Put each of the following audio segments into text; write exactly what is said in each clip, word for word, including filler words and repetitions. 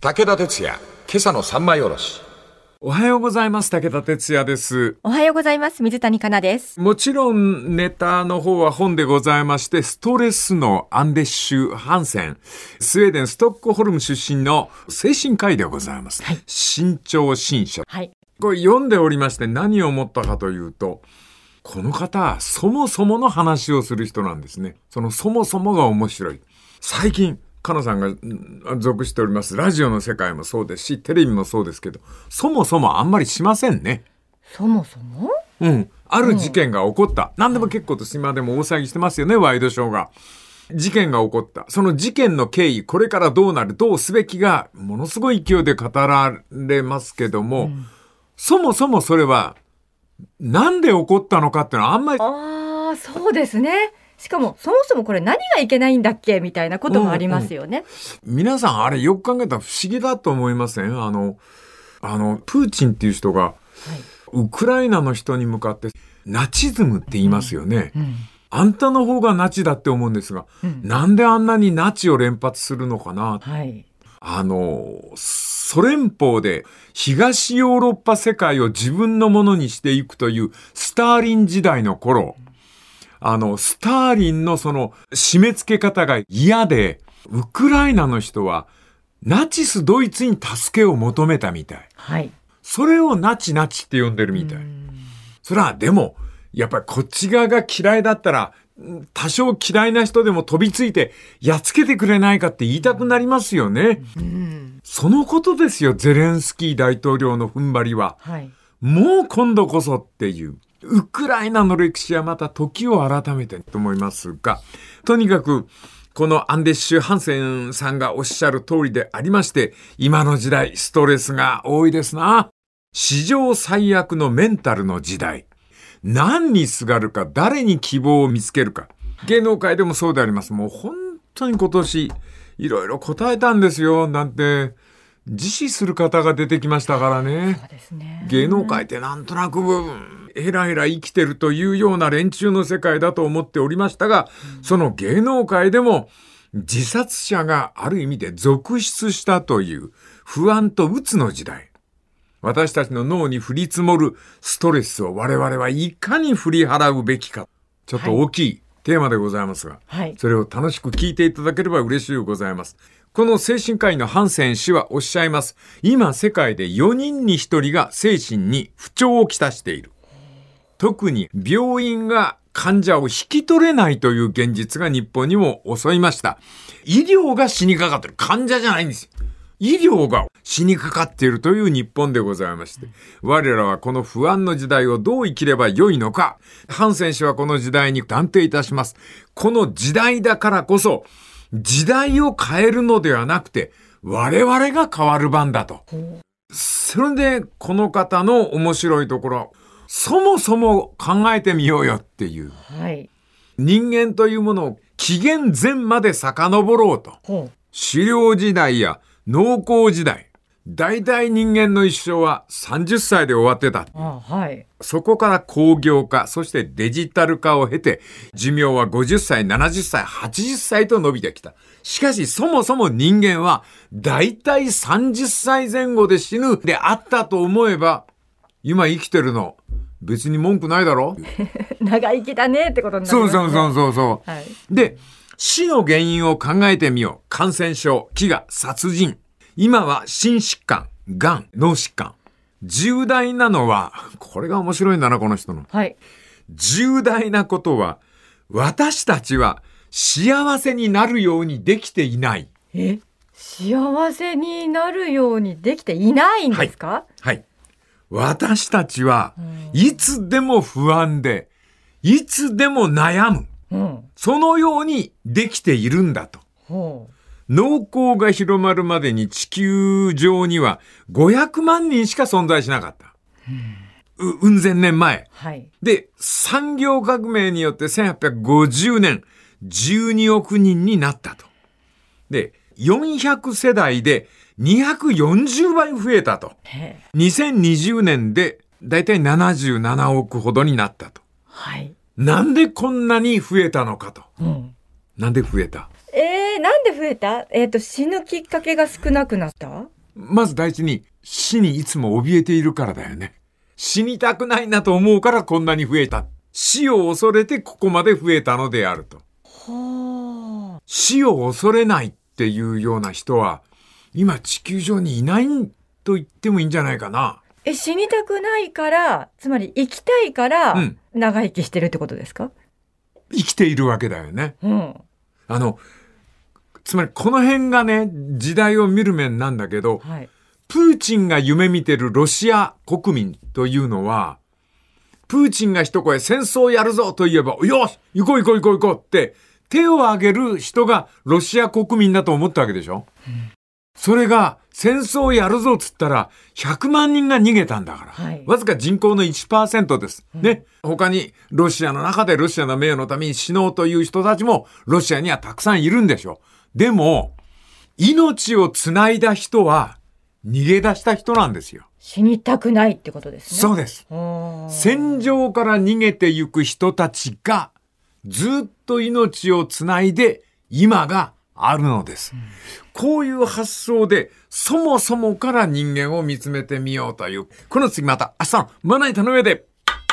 武田鉄矢、今朝の三枚おろし。 おはようございます。武田鉄矢です。 おはようございます。水谷香奈です。 もちろんネタの方は本でございまして、ストレスのアンデッシュ・ハンセン、スウェーデンストックホルム出身の精神科医でございます。はい、新潮新書、はい、これ読んでおりまして何を思ったかというと、この方そもそもの話をする人なんですね。そのそもそもが面白い。最近かなさんが属しておりますラジオの世界もそうですし、テレビもそうですけど、そもそもあんまりしませんね。 そもそもうん。ある事件が起こった。うん、何でも結構と今でも大騒ぎしてますよね、ワイドショーが。事件が起こった。その事件の経緯、これからどうなる、どうすべきが、ものすごい勢いで語られますけども、うん、そもそもそれは、なんで起こったのかっていうのはあんまり。 ああ、そうですね。しかもそもそもこれ何がいけないんだっけみたいなこともありますよね。 うんうん、皆さんあれよく考えたら不思議だと思いません？あの、あの、プーチンっていう人が、はい、ウクライナの人に向かってナチズムって言いますよね。うんうん、あんたの方がナチだって思うんですが、うん、なんであんなにナチを連発するのかな。はい、あの、ソ連邦で東ヨーロッパ世界を自分のものにしていくというスターリン時代の頃、あの、スターリンのその締め付け方が嫌で、ウクライナの人はナチスドイツに助けを求めたみたい。はい。それをナチナチって呼んでるみたい。それはでも、やっぱりこっち側が嫌いだったら、多少嫌いな人でも飛びついてやっつけてくれないかって言いたくなりますよね。うん、そのことですよ、ゼレンスキー大統領の踏ん張りは。はい、もう今度こそっていう。ウクライナの歴史はまた時を改めてと思いますが、とにかくこのアンデッシュ・ハンセンさんがおっしゃる通りでありまして、今の時代ストレスが多いですな。史上最悪のメンタルの時代。何にすがるか、誰に希望を見つけるか。芸能界でもそうであります。もう本当に今年いろいろ答えたんですよ。なんて自死する方が出てきましたからね。そうですね。芸能界ってなんとなくヘラヘラ生きてるというような連中の世界だと思っておりましたが、うん、その芸能界でも自殺者がある意味で続出したという不安と鬱の時代。私たちの脳に降り積もるストレスを我々はいかに振り払うべきか。ちょっと大きいテーマでございますが、はい、それを楽しく聞いていただければ嬉しいございます。この精神科医のハンセン氏はおっしゃいます。今世界でよにんにひとりが精神に不調をきたしている。特に病院が患者を引き取れないという現実が日本にも襲いました。医療が死にかかってる。患者じゃないんですよ。医療が死にかかっているという日本でございまして、我らはこの不安の時代をどう生きればよいのか。ハンセン氏はこの時代に断定いたします。この時代だからこそ、時代を変えるのではなくて、我々が変わる番だと。それでこの方の面白いところ、そもそも考えてみようよっていう。はい、人間というものを紀元前まで遡ろうと。狩猟時代や農耕時代。大体人間の一生はさんじゅっさいで終わってた。あ、はい、そこから工業化、そしてデジタル化を経て、寿命はごじゅっさい、ななじゅっさい、はちじゅっさいと伸びてきた。しかしそもそも人間は大体さんじゅっさいぜん後で死ぬであったと思えば、今生きてるの別に文句ないだろ長生きだねってことになりますね。 そうそうそうそう、はい、で、死の原因を考えてみよう。感染症、飢餓、殺人。今は心疾患、がん、脳疾患。重大なのは、これが面白いんだな、この人の。はい。重大なことは、私たちは幸せになるようにできていない。 え？幸せになるようにできていないんですか？ はい。はい、私たちはいつでも不安で、いつでも悩む。うん、そのようにできているんだと。ほう。農耕が広まるまでに地球上にはごひゃくまんにんしか存在しなかった。うん、う、うん千年前。はい。で、産業革命によってせんはっぴゃくごじゅうねん、じゅうにおくにんになったと。で、よんひゃくせだいでにひゃくよんじゅうばい増えたと。にせんにじゅうねんでだいたいななじゅうななおくほどになったと。はい。なんでこんなに増えたのかと。うん、なんで増えた？ えー、なんで増えた？えっと、死ぬきっかけが少なくなった？ まず第一に死にいつも怯えているからだよね。死にたくないなと思うからこんなに増えた。死を恐れてここまで増えたのであると。 はあ。 死を恐れないっていうような人は今地球上にいないと言ってもいいんじゃないかな。 え、死にたくないから、つまり生きたいから長生きしてるってことですか？ 生きているわけだよね。 うん。 あの、つまりこの辺がね、時代を見る面なんだけど、 はい、 プーチンが夢見てるロシア国民というのは、プーチンが一声戦争やるぞと言えば、よし行こう行こう行こう行こうって手を挙げる人がロシア国民だと思ったわけでしょ、うん、それが戦争やるぞっつったらひゃくまんにんが逃げたんだから、はい、わずか人口の いちパーセント です、うん、ね。他にロシアの中でロシアの名誉のために死のうという人たちもロシアにはたくさんいるんでしょ。でも命をつないだ人は逃げ出した人なんですよ。 死にたくないってことですね。 そうです。戦場から逃げてゆく人たちがずっと命をつないで今があるのです、うん、こういう発想でそもそもから人間を見つめてみようという、この次また明日のまな板の上で。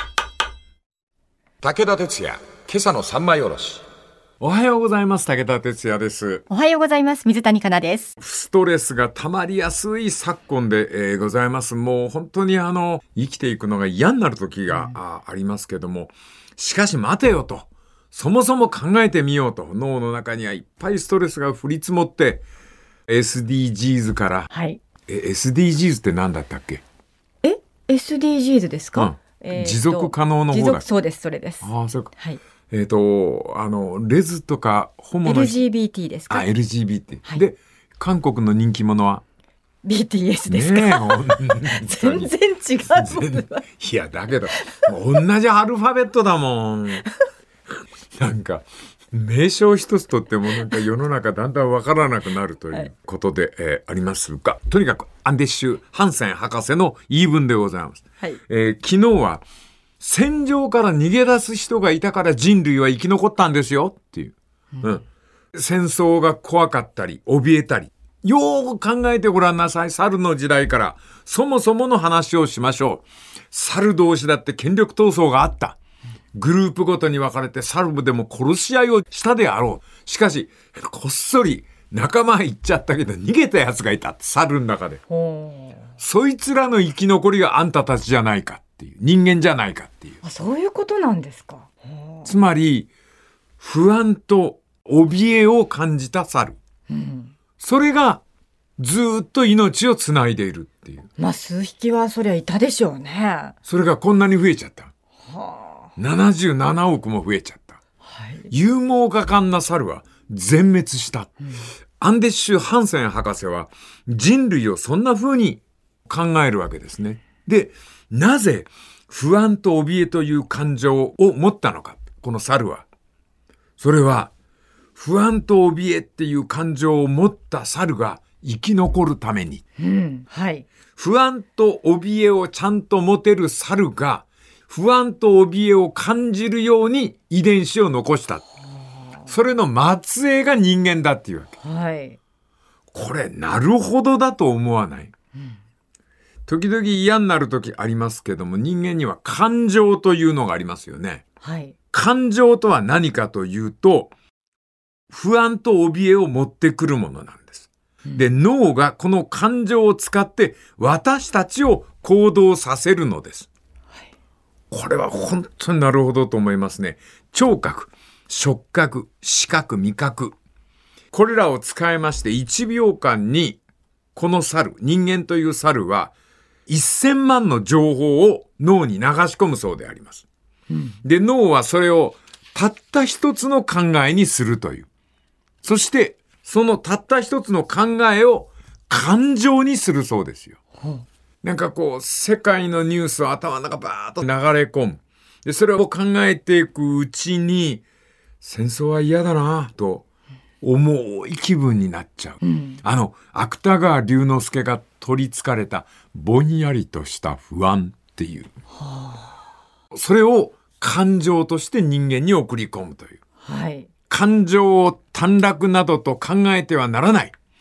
武田鉄矢、今朝の三枚おろし。 おはようございます。武田鉄矢です。 おはようございます。水谷香奈です。 ストレスが溜まりやすい昨今で、えー、ございます。もう本当にあの生きていくのが嫌になる時が、うん、あ, ありますけども、しかし待てよと、そもそも考えてみようと、脳の中にはいっぱいストレスが降り積もって エスディージーズ から、はい、え エスディージーズ って何だったっけ？ え エスディージーズ ですか？ うんえー、持続可能の方だ。持続、 そうです、それです。 ああ、そうか。 はい。 えっ、ー、と、あの、レズとかホモのエルジービーティー ですか？ あ、エルジービーティー、はい。で、韓国の人気者はビーティーエス ですか？ねえ、全然違う。 いや、だけど、同じアルファベットだもん。なんか、名称一つとってもなんか世の中だんだんわからなくなるということで、はいえー、ありますが、とにかくアンデッシュ・ハンセン博士の言い分でございます。はいえー、昨日は、戦場から逃げ出す人がいたから人類は生き残ったんですよっていう、うんうん、戦争が怖かったり怯えたり、よーく考えてごらんなさい。猿の時代からそもそもの話をしましょう。猿同士だって権力闘争があった。グループごとに分かれて猿でも殺し合いをしたであろう。しかしこっそり仲間行っちゃったけど逃げたやつがいた。猿の中で。そいつらの生き残りがあんたたちじゃないか。人間じゃないかっていう。 あ、そういうことなんですか。 つまり不安と怯えを感じた猿、うん、それがずっと命をつないでいるっていう。 まあ数匹はそりゃいたでしょうね。 それがこんなに増えちゃった、はあ、ななじゅうななおくも増えちゃった、はい、勇猛果敢な猿は全滅した、うん、アンデッシュ・ハンセン博士は人類をそんな風に考えるわけですね。でなぜ不安と怯えという感情を持ったのか、この猿は。それは不安と怯えっていう感情を持った猿が生き残るために、 うんはい、 不安と怯えをちゃんと持てる猿が不安と怯えを感じるように遺伝子を残した。それの末裔が人間だっていうわけ、はい、これなるほどだと思わない？うん時々嫌になる時ありますけども、人間には感情というのがありますよね。はい、感情とは何かというと、不安と怯えを持ってくるものなんです。うん、で、脳がこの感情を使って私たちを行動させるのです。はい、これは本当になるほどと思いますね。聴覚、触覚、視覚、味覚。これらを使いましていちびょうかんにこの猿、人間という猿はせんまんの情報を脳に流し込むそうであります。うん、で、脳はそれをたった一つの考えにするという。そして、そのたった一つの考えを感情にするそうですよ。うん、なんかこう、世界のニュースを頭の中バーッと流れ込む。で、それを考えていくうちに、戦争は嫌だなと重い気分になっちゃう。うん、あの、芥川龍之介が取り憑かれたぼんやりとした不安っていう。はあ、それを感情として人間に送り込むという。はい、感情を短絡などと考えてはならない。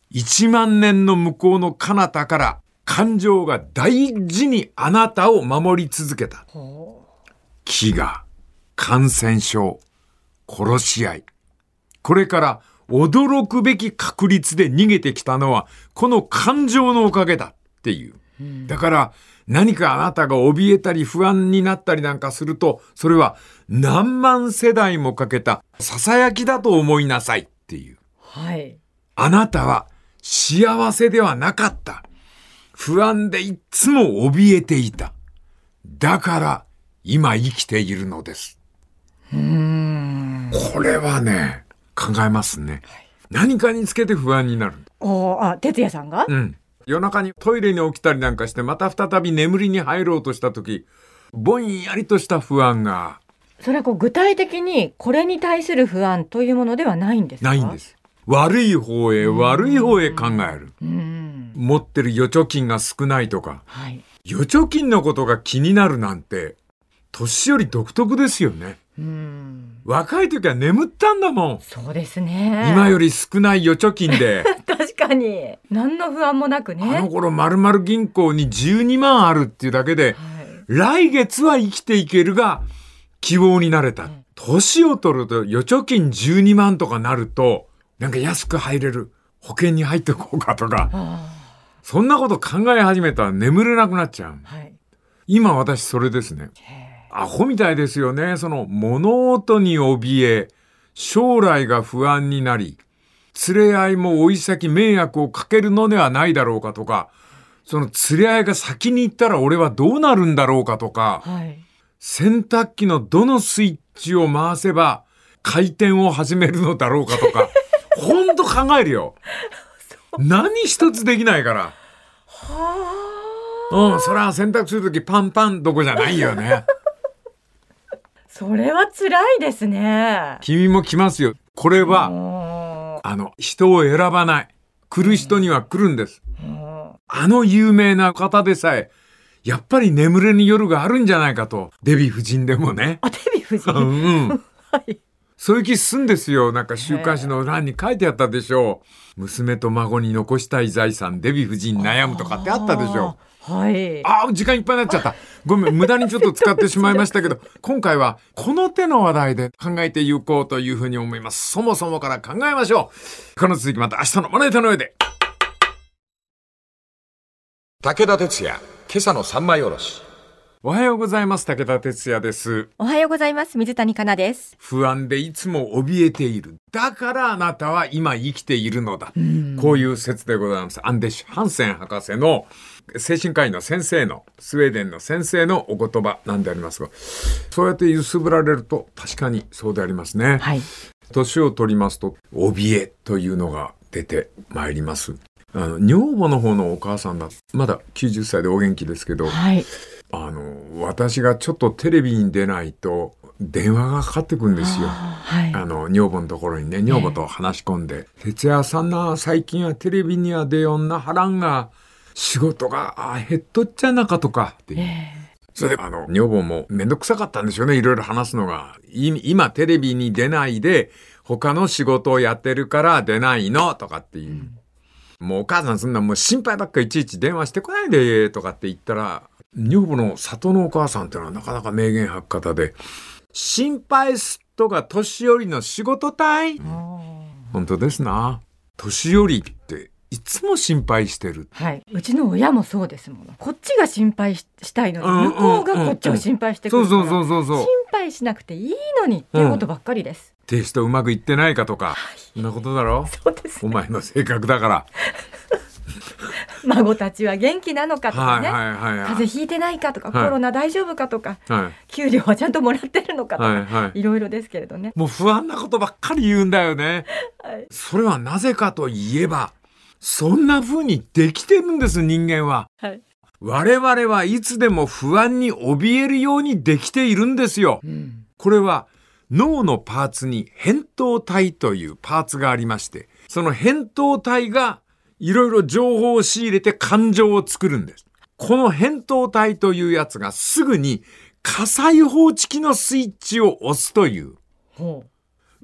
いちまんねんの向こうの彼方から感情が大事にあなたを守り続けた。飢餓、感染症、殺し合い。これから驚くべき確率で逃げてきたのはこの感情のおかげだっていう。だから何かあなたが怯えたり不安になったりなんかすると、それは何万世代もかけた囁きだと思いなさいっていう。 はい。 あなたは幸せではなかった。不安でいつも怯えていた。だから今生きているのです。 うーん。 これはね、考えますね。はい、何かにつけて不安になる。 おあ、哲也さんが？ うん。夜中にトイレに起きたりなんかして、また再び眠りに入ろうとしたとき、ぼんやりとした不安が。 それはこう具体的にこれに対する不安というものではないんですか？ ないんです。悪い方へ悪い方へ考える。 うん持ってる預貯金が少ないとか、 はい、 預貯金のことが気になるなんて年寄り独特ですよね。 うん若い時は眠ったんだもん。 そうですね。 今より少ない預貯金で確かに何の不安もなくね。 あの頃丸々銀行にじゅうにまんあるっていうだけで、はい、来月は生きていけるが希望になれた、うん、年を取ると預貯金じゅうにまんとかなるとなんか安く入れる保険に入ってこうかとか、そんなこと考え始めたら眠れなくなっちゃう、はい、今私それですね。アホみたいですよね。その物音に怯え将来が不安になり連れ合いも追い先迷惑をかけるのではないだろうかとか、その連れ合いが先に行ったら俺はどうなるんだろうかとか、はい、洗濯機のどのスイッチを回せば回転を始めるのだろうかとかほんと考えるよ。何一つできないから。はうん、それは洗濯するときパンパンどこじゃないよね。 それは辛いですね。 君も来ますよ。これはあの人を選ばない。来る人には来るんです。あの有名な方でさえやっぱり眠れぬ夜があるんじゃないかと。デヴィ夫人でもね。 あ、デヴィ夫人。 うんうんはい。 そういう気すんですよ。なんか週刊誌の欄に書いてあったでしょう。娘と孫に残したい財産、デヴィ夫人悩むとかってあったでしょう。 はい。 ああ、時間いっぱいになっちゃった。ごめん、無駄にちょっと使ってしまいましたけど、今回はこの手の話題で考えていこうというふうに思います。そもそもから考えましょう。この続きまた明日のまな板の上で。 武田鉄矢、今朝の三枚おろし。 おはようございます。武田鉄矢です。 おはようございます。水谷香奈です。 不安でいつも怯えている。だからあなたは今生きているのだ。うこういう説でございます。アンデシュ・ハンセン博士の精神科医の先生の、スウェーデンの先生のお言葉なんでありますが、そうやって揺すぶられると確かにそうでありますね。はい。年を取りますと怯えというのが出てまいります。あの女房の方のお母さんだ、まだきゅうじゅっさいでお元気ですけど、はい、あの私がちょっとテレビに出ないと電話がかかってくるんですよ。あ、はい、あの女房のところにね、女房と話し込んで、哲也さんな最近はテレビには出よんなはらんが仕事があ減っとっちゃなかとかっていう、えー、それであの女房もめんどくさかったんでしょうね。いろいろ話すのが今テレビに出ないで他の仕事をやってるから出ないのとかっていう、うんもうお母さんそんなもう心配ばっかいちいち電話してこないでとかって言ったら、女房の里のお母さんっていうのはなかなか名言吐く方で、心配すっとが年寄りの仕事帯。本当ですな。年寄りっていつも心配してる。 はい。うちの親もそうですもん。こっちが心配 し, したいのに、向こうがこっちを心配してくるから、 そうそうそうそう。 心配しなくていいのにっていうことばっかりです。 うん、亭主とうまくいってないかとか、はい、そんなことだろ。 そうです、ね、 お前の性格だから孫たちは元気なのかとかね、 はいはいはいはい、 風邪ひいてないかとか、はい、コロナ大丈夫かとか、 はい、 給料はちゃんともらってるのかとか、はいはい、いろいろですけれどね。 もう不安なことばっかり言うんだよね、はい、それはなぜかといえばそんな風にできてるんです。人間は、はい、我々はいつでも不安に怯えるようにできているんですよ、うん、これは脳のパーツに扁桃体というパーツがありまして、その扁桃体がいろいろ情報を仕入れて感情を作るんです。この扁桃体というやつがすぐに火災報知器のスイッチを押すという。ほう。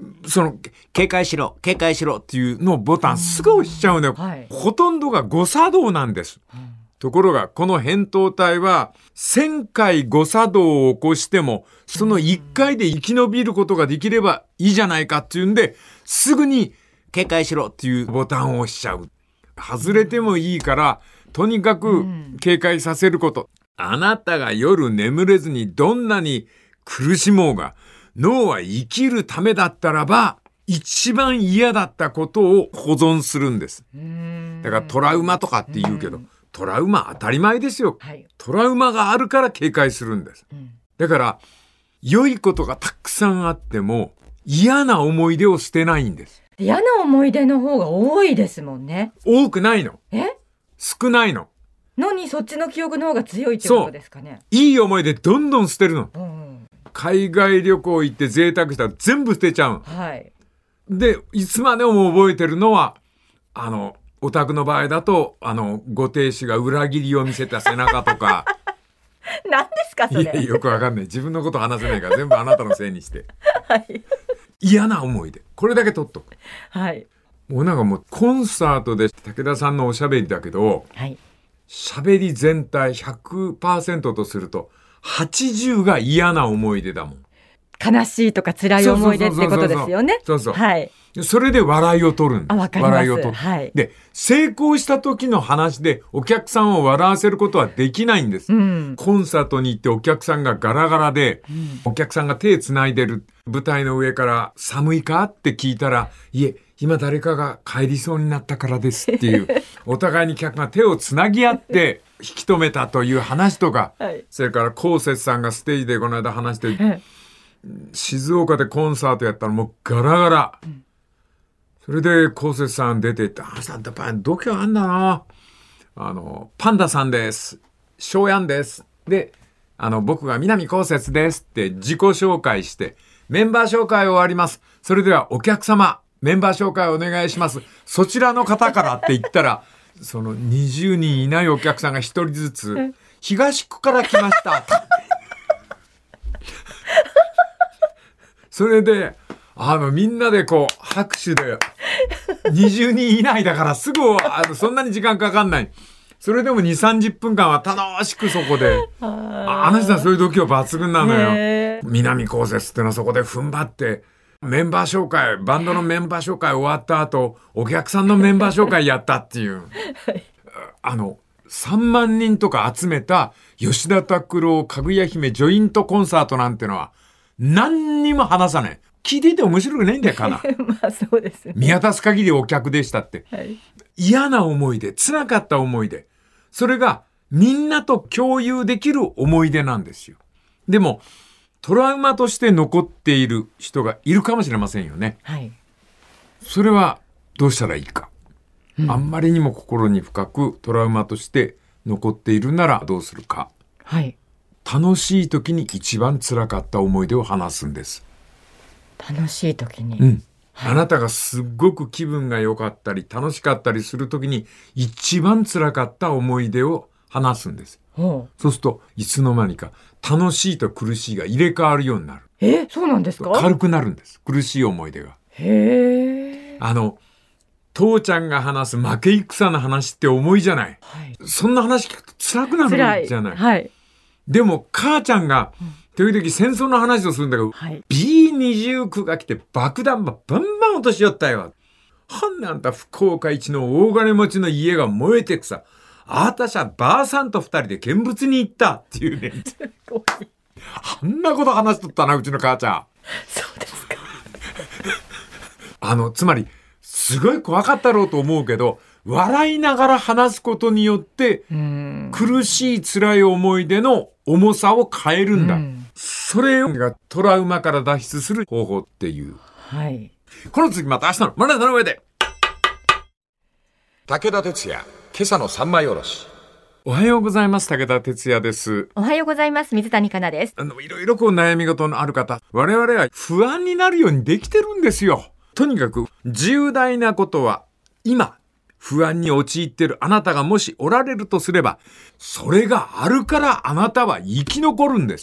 その警戒しろ警戒しろっていうのをボタンすぐ押しちゃうのよ、 はい、 ほとんどが誤作動なんです、うん、ところがこの扁桃体はせんかい誤作動を起こしてもそのいっかいで生き延びることができればいいじゃないかっていうんですぐに警戒しろっていうボタンを押しちゃう。外れてもいいからとにかく警戒させること、うん、あなたが夜眠れずにどんなに苦しもうが脳は生きるためだったらば一番嫌だったことを保存するんです。だからトラウマとかって言うけどトラウマ当たり前ですよ、はい、トラウマがあるから警戒するんです、うん、だから良いことがたくさんあっても嫌な思い出を捨てないんです。 嫌な思い出の方が多いですもんね。 多くないの。 え少ないの。 のにそっちの記憶の方が強いってことですかね。 いい思い出どんどん捨てるの、うんうん、海外旅行行って贅沢したら全部捨てちゃうの、はい、でいつまでも覚えてるのはあのお宅の場合だとあのご亭主が裏切りを見せた背中とか何ですかそれ。 いやよくわかんない。自分のこと話せないから全部あなたのせいにして、はい、嫌な思い出これだけ取っとく、はい、もうなんかもうコンサートで武田さんのおしゃべりだけど、はい、しゃべり全体 ひゃくパーセント とするとはちじゅうが嫌な思い出だもん。 悲しいとか辛い思い出ってことですよね。 そうそう、 はい、 それで笑いを取るんです。 あ、わかります。 笑いを取る、はい、で成功した時の話でお客さんを笑わせることはできないんです、うん、コンサートに行ってお客さんがガラガラで、うん、お客さんが手つないでる舞台の上から寒いかって聞いたらいえ今誰かが帰りそうになったからですっていうお互いに客が手をつなぎ合って引き止めたという話とか、はい、それからこうせつさんがステージでこの間話して静岡でコンサートやったらもうガラガラ、うん、それでこうせつさん出てってあんたやっぱり度胸あんだなあのパンダさんです翔やんですであの僕が南こうせつですって自己紹介してメンバー紹介終わります。それではお客様メンバー紹介お願いします。そちらの方からって言ったらそのにじゅうにんいないお客さんがひとりずつ東区から来ましたそれであのみんなでこう拍手でにじゅうにん以内だからすぐあのそんなに時間かかんない。それでもにじゅうさんじゅっぷんかんは楽しくそこでああの人はそういう度胸抜群なのよ。南こうせつってのはそこで踏ん張ってメンバー紹介バンドのメンバー紹介終わった後お客さんのメンバー紹介やったっていう、はい、あのさんまんにんとか集めた吉田拓郎かぐや姫ジョイントコンサートなんてのは何にも話さない。聞いていて面白くないんだよかなまあそうですね。 見渡す限りお客でしたって、はい、嫌な思い出辛かった思い出それがみんなと共有できる思い出なんですよ。でもトラウマとして残っている人がいるかもしれませんよね、はい、それはどうしたらいいか、うん、あんまりにも心に深くトラウマとして残っているならどうするか、はい、楽しい時に一番辛かった思い出を話すんです。 楽しい時に、 うんはい、あなたがすっごく気分が良かったり楽しかったりする時に一番辛かった思い出を話すんです。そうするといつの間にか楽しいと苦しいが入れ替わるようになる。 え、そうなんですか？ 軽くなるんです。苦しい思い出が。へー。あの父ちゃんが話す負け戦の話って重いじゃない、はい、そんな話聞くと辛くなるじゃない、はい、でも母ちゃんが、うん、時々戦争の話をするんだけど、はい、ビーにじゅうきゅう が来て爆弾ばバンバン落としよったよ。ほんであんた福岡一の大金持ちの家が燃えてくさ。あたしゃばあさんと二人で見物に行ったっていうね。あんなこと話しとったなうちの母ちゃん。 そうですか。 あのつまりすごい怖かったろうと思うけど笑いながら話すことによって苦しい辛い思い出の重さを変えるんだ。んそれがトラウマから脱出する方法っていう。はい。この次また明日のまな板の上で。 武田鉄矢今朝の三枚おろし。 おはようございます。武田鉄矢です。 おはようございます。水谷香奈です。 あのいろいろこう悩み事のある方、我々は不安になるようにできてるんですよ。とにかく重大なことは今不安に陥っているあなたがもしおられるとすれば、それがあるからあなたは生き残るんです。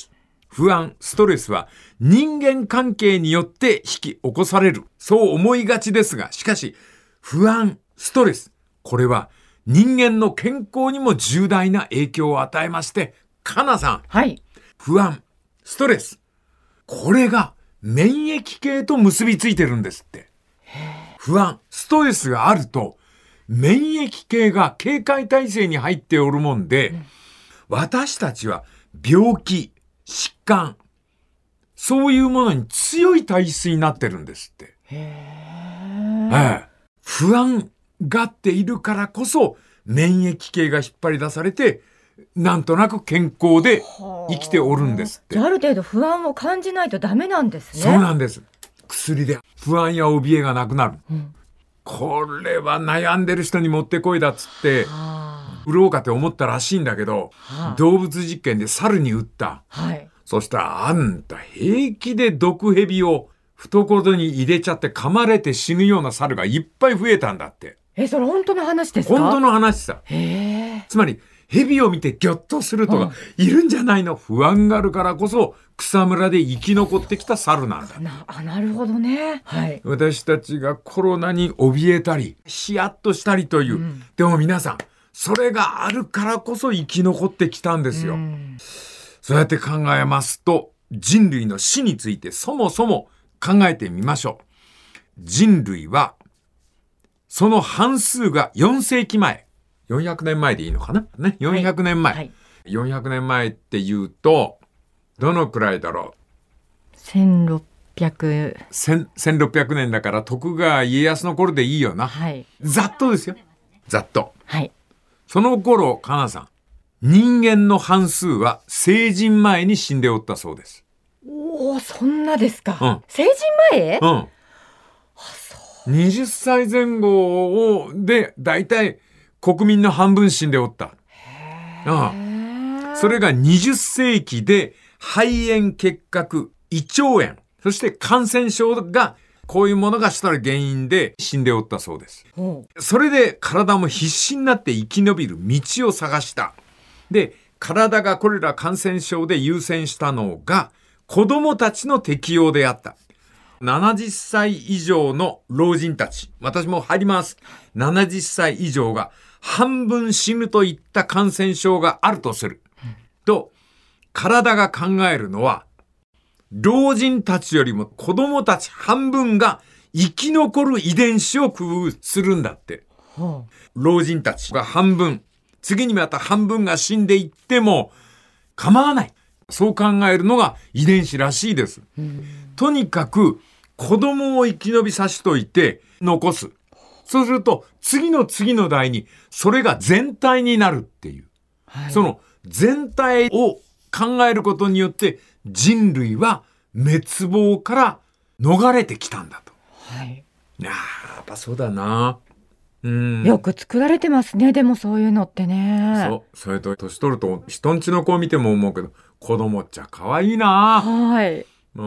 不安、ストレスは人間関係によって引き起こされる。そう思いがちですが、しかし、不安、ストレス、これは人間の健康にも重大な影響を与えまして、かなさん、 はい。 不安、ストレス、これが免疫系と結びついてるんですって。不安、ストレスがあると、免疫系が警戒態勢に入っておるもんで、うん、私たちは病気、疾患、そういうものに強い体質になってるんですって。へー、ええ、不安がっているからこそ免疫系が引っ張り出されて、なんとなく健康で生きておるんですって。 ある程度不安を感じないとダメなんですね。 そうなんです。薬で不安や怯えがなくなる、うん、これは悩んでる人にもってこいだっつって売ろうかって思ったらしいんだけど、動物実験で猿に打った、はい、そしたらあんた平気で毒蛇を懐に入れちゃって噛まれて死ぬような猿がいっぱい増えたんだって。 え、それ本当の話ですか？ 本当の話さ。 へー。 つまり蛇を見てギョッとするとかいるんじゃないの、不安があるからこそ草むらで生き残ってきた猿なんだ。 な, あなるほどね、はい、 私たちがコロナに怯えたりヒヤッとしたりという、うん、でも皆さんそれがあるからこそ生き残ってきたんですよ、うん、そうやって考えますと人類の死についてそもそも考えてみましょう。人類はその半数がよんせいきまえ、よんひゃくねんまえでいいのかなね、よんひゃくねんまえ、はいはい、よんひゃくねんまえって言うとどのくらいだろう。 せんろっぴゃくせんろっぴゃくねんだから徳川家康の頃でいいよな、はい、ざっとですよ、ざっと、はい、その頃かなさん、人間の半数は成人前に死んでおったそうです。 おお、そんなですか、うん、成人前、うん、あ、そう、 にじゅっさいぜん後をでだいたい国民の半分死んでおった。へー、うん、それがにじゅっせいきで肺炎結核、胃腸炎、そして感染症がこういうものがしたら原因で死んでおったそうです。それで体も必死になって生き延びる道を探した。で、体がこれら感染症で優先したのが子供たちの適用であった。ななじゅっさい以上の老人たち、私も入ります。ななじゅっさい以上が半分死ぬといった感染症があるとする、うん、と体が考えるのは老人たちよりも子供たち半分が生き残る遺伝子を工夫するんだって、はあ、老人たちが半分、次にまた半分が死んでいっても構わない、そう考えるのが遺伝子らしいです、うん、とにかく子供を生き延びさせといて残す。そうすると次の次の代にそれが全体になるっていう、はい、その全体を考えることによって人類は滅亡から逃れてきたんだと、はい、いややっぱそうだな、うん、 よく作られてますね。でもそういうのってね。 そう、それと年取ると人んちの子を見ても思うけど子供っちゃ可愛いな、はい、うん、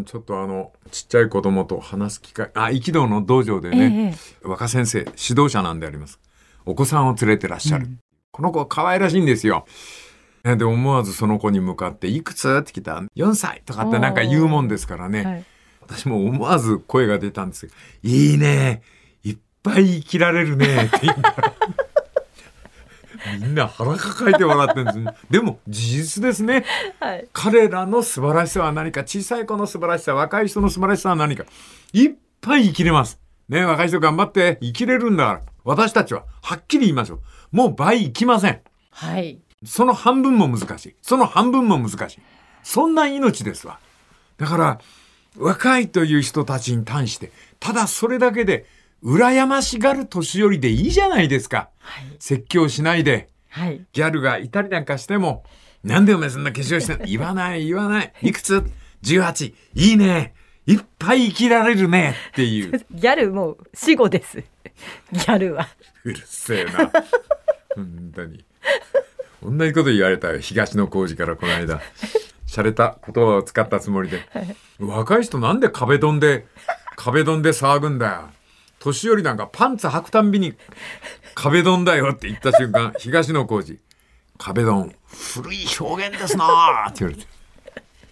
ちょっとあのちっちゃい子供と話す機会、あ、一同の道場でね、ええ、若先生指導者なんであります。お子さんを連れてらっしゃる、うん、この子は可愛らしいんですよ。で思わずその子に向かっていくつって来たよんさいとかってなんか言うもんですからね、はい、私も思わず声が出たんですけど、いいね、いっぱい生きられるねって言ったらみんな腹抱えて笑ってるんですね。でも事実ですね、はい、彼らの素晴らしさは何か、小さい子の素晴らしさ、若い人の素晴らしさは何か、いっぱい生きれますね。若い人頑張って生きれるんだから、私たちははっきり言いましょう、もう倍生きません、はい、その半分も難しい、その半分も難しい、そんな命ですわ。だから若いという人たちに対してただそれだけで羨ましがる年寄りでいいじゃないですか、はい、説教しないで、はい、ギャルがいたりなんかしても、なんでお前そんな化粧してんの言わない言わない、いくつじゅうはち、いいね、いっぱい生きられるねっていうギャルもう死語です。ギャルはうるせえな本当に同じこと言われたよ、東野幸治からこの間洒落た言葉を使ったつもりで、はい、若い人なんで壁ドンで壁ドンで騒ぐんだよ、年寄りなんかパンツ履くたんびに壁ドンだよって言った瞬間東野幸治、壁ドン古い表現ですなって言われて、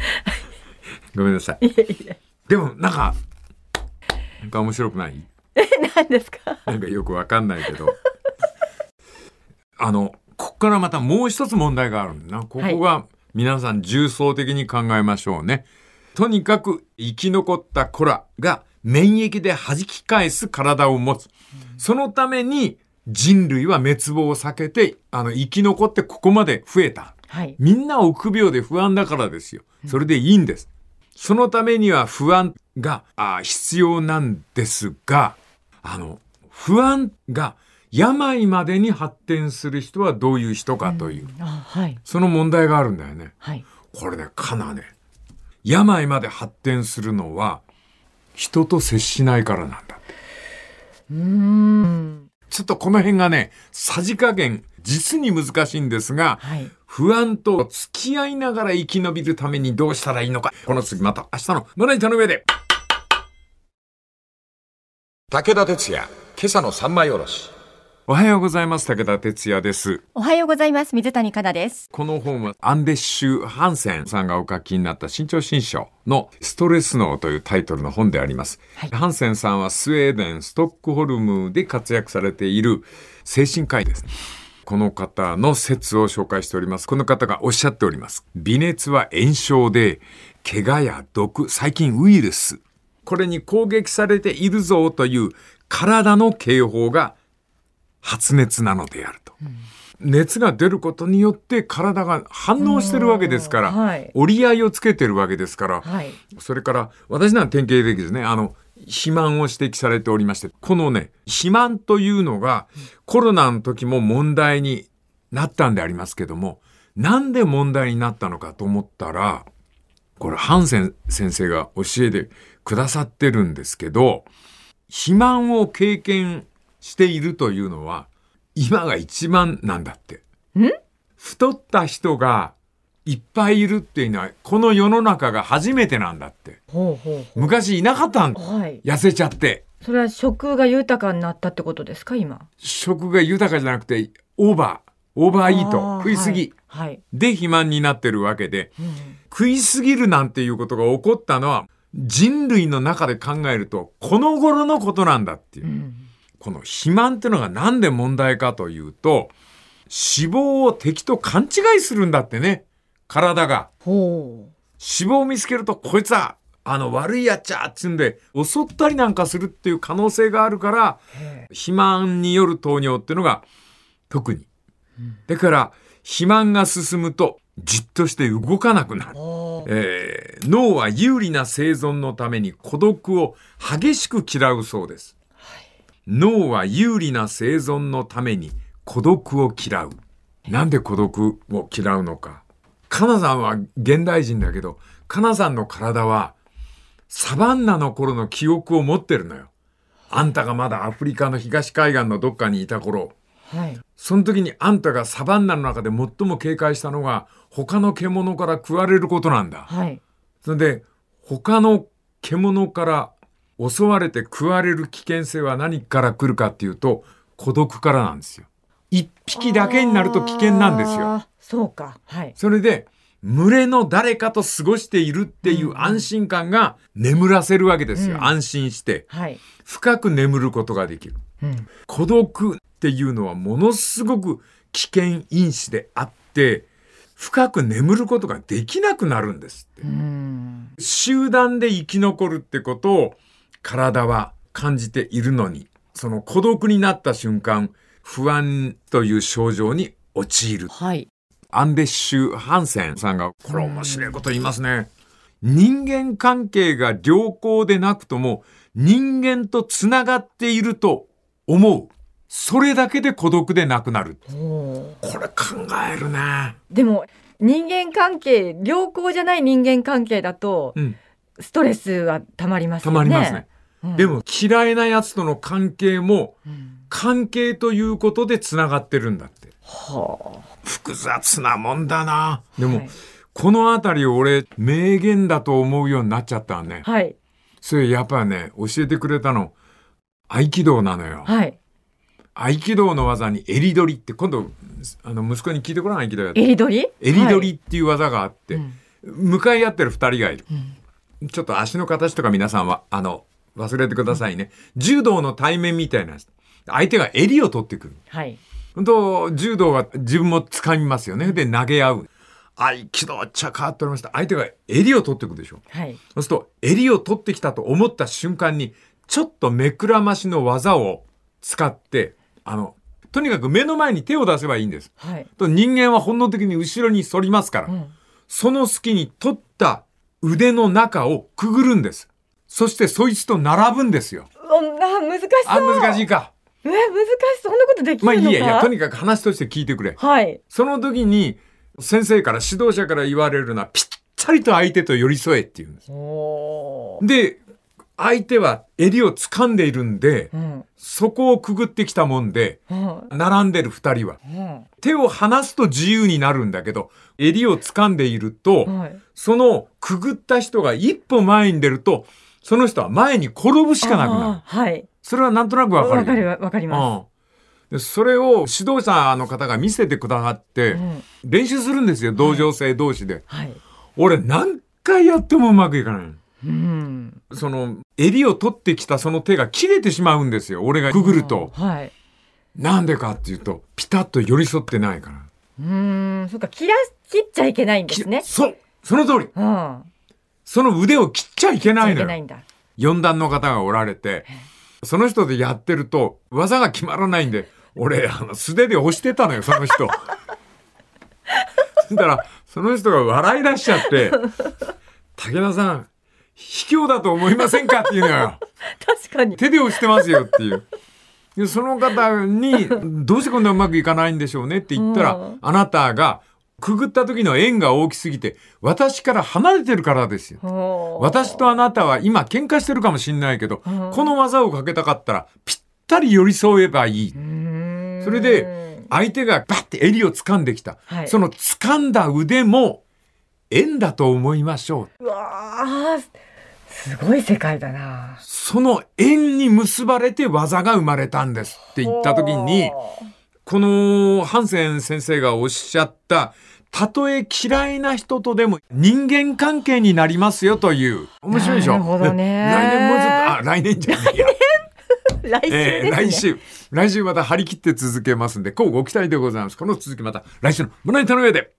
ごめんなさい。 いえいえ。 でもなんかなんか面白くない？ 何ですか？ なんかよくわかんないけどあのここからまたもう一つ問題があるんだな。ここが皆さん重層的に考えましょうね。とにかく生き残った子らが免疫で弾き返す体を持つ。そのために人類は滅亡を避けてあの生き残ってここまで増えた。はい、みんな臆病で不安だからですよ。それでいいんです。そのためには不安があ必要なんですが、あの不安が病までに発展する人はどういう人かという、うんあはい、その問題があるんだよね。はい、これねかなね病まで発展するのは人と接しないからなんだって。うーんちょっとこの辺がねさじ加減実に難しいんですが、はい、不安と付き合いながら生き延びるためにどうしたらいいのか、この次また明日のまな板の上で。 武田鉄矢今朝の三枚おろし。 おはようございます。武田哲也です。 おはようございます。水谷香奈です。 この本はアンデッシュ・ハンセンさんがお書きになった新潮新書のストレス脳というタイトルの本であります、はい、ハンセンさんはスウェーデンストックホルムで活躍されている精神科医です。この方の説を紹介しております。この方がおっしゃっております。微熱は炎症で怪我や毒、細菌、ウイルス、これに攻撃されているぞという体の警報が発熱なのであると、うん、熱が出ることによって体が反応してるわけですから、はい、折り合いをつけてるわけですから、はい、それから私なんか典型的ですね。あの肥満を指摘されておりまして、このね肥満というのがコロナの時も問題になったんでありますけども、なんで問題になったのかと思ったら、これハンセン先生が教えてくださってるんですけど、肥満を経験しているというのは今が一番なんだって。ん？太った人がいっぱいいるっていうのはこの世の中が初めてなんだって。ほうほうほう。昔いなかったんだ、はい、痩せちゃって。 それは食が豊かになったってことですか？今食が豊かじゃなくてオーバーオーバーイート、食いすぎ、はいはい、で肥満になってるわけで、うん、食いすぎるなんていうことが起こったのは人類の中で考えるとこの頃のことなんだっていう、うん、この肥満っていうのがなんで問題かというと、脂肪を敵と勘違いするんだってね、体が。ほう。脂肪を見つけるとこいつはあの悪いやっちゃっつうんで襲ったりなんかするっていう可能性があるから、肥満による糖尿っていうのが特に、うん、だから肥満が進むとじっとして動かなくなる、えー、脳は有利な生存のために孤独を激しく嫌うそうです、はい、脳は有利な生存のために孤独を嫌う。なんで孤独を嫌うのか。カナさんは現代人だけど、カナさんの体はサバンナの頃の記憶を持ってるのよ。あんたがまだアフリカの東海岸のどっかにいた頃、はい、その時にあんたがサバンナの中で最も警戒したのが他の獣から食われることなんだ、はい、それで他の獣から襲われて食われる危険性は何から来るかっていうと孤独からなんですよ。一匹だけになると危険なんですよ。 そうか、はい、 それで群れの誰かと過ごしているっていう安心感が眠らせるわけですよ、うん、安心して、はい、深く眠ることができる、うん、孤独っていうのはものすごく危険因子であって深く眠ることができなくなるんですって、うん、集団で生き残るってことを体は感じているのに、その孤独になった瞬間不安という症状に陥る、はい、アンデッシュ・ハンセンさんがこれ面白いこと言いますね。人間関係が良好でなくとも人間とつながっていると思う、それだけで孤独でなくなる。これ考えるね。 でも人間関係良好じゃない人間関係だと、うん、ストレスはたまりますよね。 たまりますね、うん、でも嫌いなやつとの関係も、うん、関係ということでつながってるんだって、はあ、複雑なもんだな。でも、はい、このあたりを俺名言だと思うようになっちゃったね、はい、それやっぱね教えてくれたの合気道なのよ、はい、合気道の技に襟取りって、今度あの息子に聞いてごらん。合気道やって襟取り襟取りっていう技があって、はい、 向かい合ってる二人がいる。 うん、 ちょっと足の形とか皆さんは、あの、忘れてくださいね。柔道の対面みたいな。相手が襟を取ってくる。 はい。 と柔道は自分も掴みますよね。で、投げ合う。合気道っちゃ変わっておりました。相手が襟を取ってくるでしょ。 はい。 そうすると、襟を取ってきたと思った瞬間に、ちょっと目くらましの技を使って、あの、とにかく目の前に手を出せばいいんです。 はい。 と人間は本能的に後ろに反りますから、うん、その隙に取った腕の中をくぐるんです。そしてそいつと並ぶんですよ。 あ、難しそう。 あ、難しいか。 え、難しい。そんなことできるのか。 まあいいやいや、とにかく話として聞いてくれ。 はい。 その時に先生から指導者から言われるのはぴったりと相手と寄り添えって言うんです。 おで、相手は襟を掴んでいるんで、 うん、 そこをくぐってきたもんで、うん、並んでる二人は、うん、手を離すと自由になるんだけど、襟を掴んでいると、はい、そのくぐった人が一歩前に出ると、その人は前に転ぶしかなくなる。 はい。 それはなんとなくわかる。 わかる、わかります。 うん、でそれを指導者の方が見せてくださって、うん、練習するんですよ、同情生同士で。 はい。 俺何回やってもうまくいかない。 うん、 その襟を取ってきたその手が切れてしまうんですよ、俺がくぐると。 はい。 なんでかっていうと、ピタッと寄り添ってないから。 うーん、そっか、切ら、切っちゃいけないんですね。 そう、その通り。 うん。 その腕を切っちゃいけないのよ。 切っちゃいけないんだ。 四段の方がおられて、その人でやってると、技が決まらないんで、俺、あの、素手で押してたのよ、その人。そしたら、その人が笑い出しちゃって、武田さん、卑怯だと思いませんかっていうのよ。 確かに。 手で押してますよっていう。でその方に、どうしてこんなうまくいかないんでしょうねって言ったら、うん、あなたがくぐった時の円が大きすぎて、私から離れてるからですよ。私とあなたは今喧嘩してるかもしれないけど、この技をかけたかったら、ぴったり寄り添えばいい。それで、相手がバッて襟を掴んできた。はい、その掴んだ腕も、円だと思いましょう。 うわー、すごい世界だな。 その円に結ばれて技が生まれたんですって言った時に、このハンセン先生がおっしゃった、たとえ嫌いな人とでも人間関係になりますよという。面白いでしょ。 なるほどね。 来年もうちょっと、あ、来年じゃねえや。 来週ですね、 えー、来週、来週また張り切って続けますんで、乞うご期待でございます。この続きまた来週の胸板の上で。